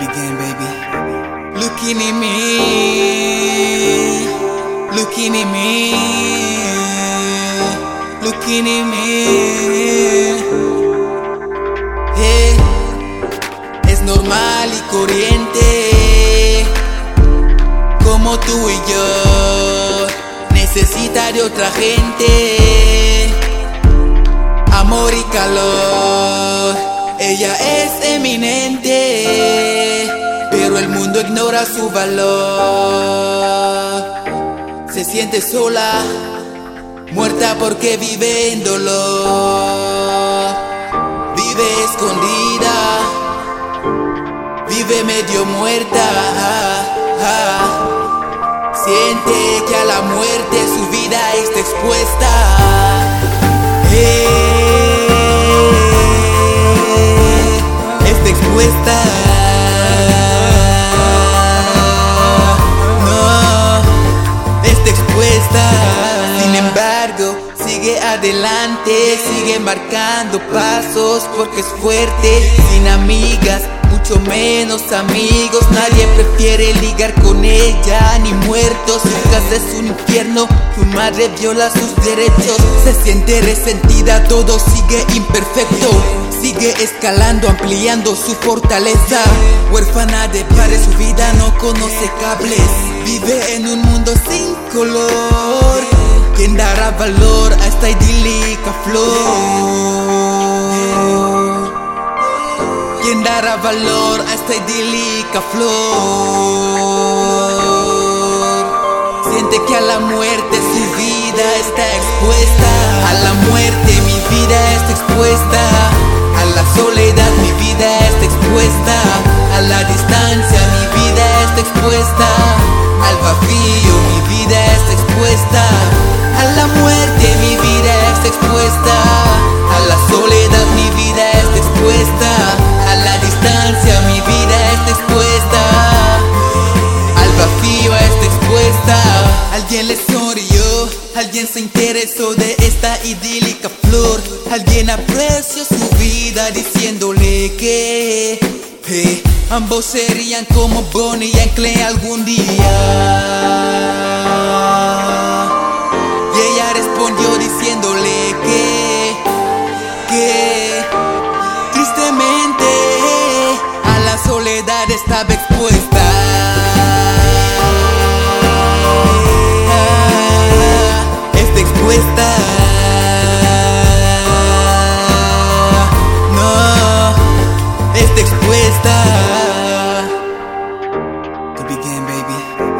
begin, baby. Looking at me, looking at me, looking at me. Hey, es normal y corriente, como tú y yo, necesita de otra gente, amor y calor. Ella es eminente, pero el mundo ignora su valor. Se siente sola, muerta porque vive en dolor. Vive escondida, vive medio muerta. Siente que a la muerte su vida está expuesta. Está expuesta. No, está expuesta. Sin embargo, sigue adelante, sigue marcando pasos porque es fuerte. Sin amigas, mucho menos amigos, nadie prefiere ligar con ella, ni muertos. Su casa es un infierno, su madre viola sus derechos. Se siente resentida, todo sigue imperfecto. Sigue escalando, ampliando su fortaleza. Huérfana de padres, su vida no conoce cables. Vive en un mundo sin color. ¿Quién dará valor a esta idílica flor? ¿Quién dará valor a esta idílica flor? Siente que a la muerte su vida está expuesta. A la muerte mi vida está expuesta. A la soledad mi vida está expuesta. A la distancia mi vida está expuesta. Al vacío mi vida está expuesta. A la muerte mi vida está expuesta. A la soledad mi vida está expuesta. A la distancia mi vida está expuesta. Al vacío está expuesta. Alguien le sonrió, alguien se interesó de esta idílica flor. Alguien apreció su vida diciéndole que ambos serían como Bonnie y Clyde algún día. Y ella respondió diciéndole que tristemente a la soledad estaba expuesta. Está expuesta. No, está expuesta. To begin, baby.